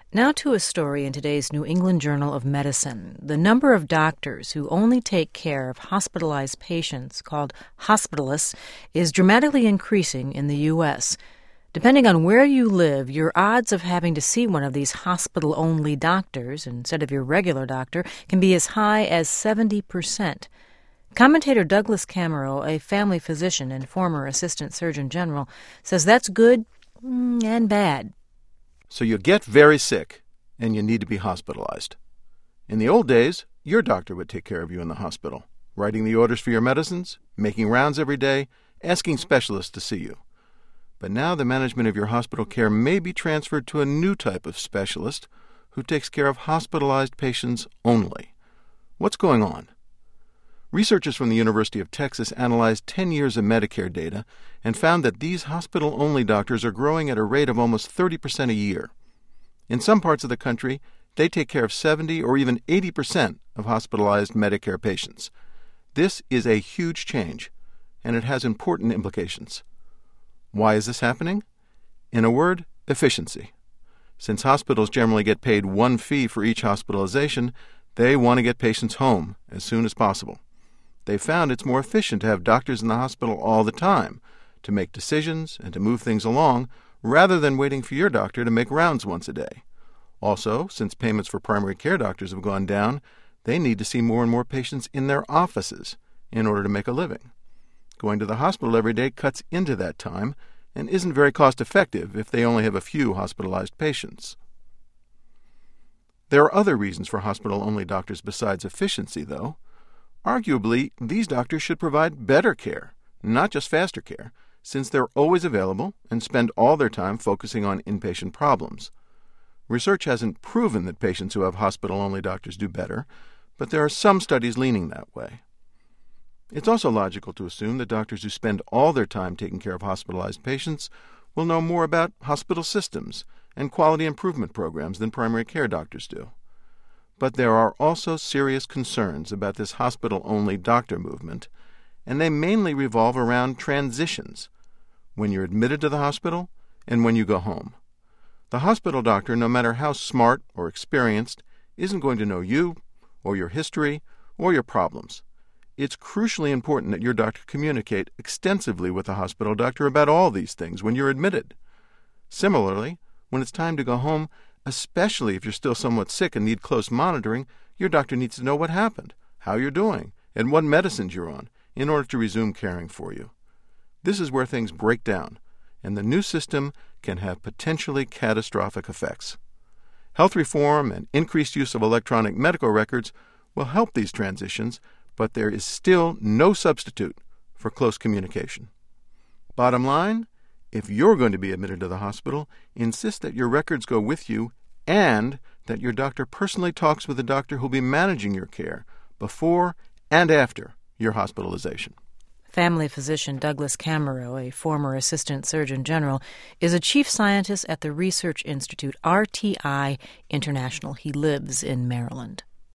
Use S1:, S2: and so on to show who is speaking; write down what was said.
S1: Now to a story in today's New England Journal of Medicine. The number of doctors who only take care of hospitalized patients, called hospitalists, is dramatically increasing in the U.S. Depending on where you live, your odds of having to see one of these hospital-only doctors instead of your regular doctor can be as high as 70%. Commentator Douglas Camero, a family physician and former Assistant Surgeon General, says that's good and bad.
S2: So you get very sick, and you need to be hospitalized. In the old days, your doctor would take care of you in the hospital, writing the orders for your medicines, making rounds every day, asking specialists to see you. But now the management of your hospital care may be transferred to a new type of specialist who takes care of hospitalized patients only. What's going on? Researchers from the University of Texas analyzed 10 years of Medicare data and found that these hospital-only doctors are growing at a rate of almost 30% a year. In some parts of the country, they take care of 70 or even 80% of hospitalized Medicare patients. This is a huge change, and it has important implications. Why is this happening? In a word, efficiency. Since hospitals generally get paid one fee for each hospitalization, they want to get patients home as soon as possible. They found it's more efficient to have doctors in the hospital all the time to make decisions and to move things along rather than waiting for your doctor to make rounds once a day. Also, since payments for primary care doctors have gone down, they need to see more and more patients in their offices in order to make a living. Going to the hospital every day cuts into that time and isn't very cost-effective if they only have a few hospitalized patients. There are other reasons for hospital-only doctors besides efficiency, though. Arguably, these doctors should provide better care, not just faster care, since they're always available and spend all their time focusing on inpatient problems. Research hasn't proven that patients who have hospital-only doctors do better, but there are some studies leaning that way. It's also logical to assume that doctors who spend all their time taking care of hospitalized patients will know more about hospital systems and quality improvement programs than primary care doctors do. But there are also serious concerns about this hospital-only doctor movement, and they mainly revolve around transitions, when you're admitted to the hospital and when you go home. The hospital doctor, no matter how smart or experienced, isn't going to know you or your history or your problems. It's crucially important that your doctor communicate extensively with the hospital doctor about all these things when you're admitted. Similarly, when it's time to go home, especially if you're still somewhat sick and need close monitoring, your doctor needs to know what happened, how you're doing, and what medicines you're on in order to resume caring for you. This is where things break down, and the new system can have potentially catastrophic effects. Health reform and increased use of electronic medical records will help these transitions, but there is still no substitute for close communication. Bottom line, if you're going to be admitted to the hospital, insist that your records go with you and that your doctor personally talks with the doctor who'll be managing your care before and after your hospitalization.
S1: Family physician Douglas Camero, a former Assistant Surgeon General, is a chief scientist at the research institute RTI International. He lives in Maryland.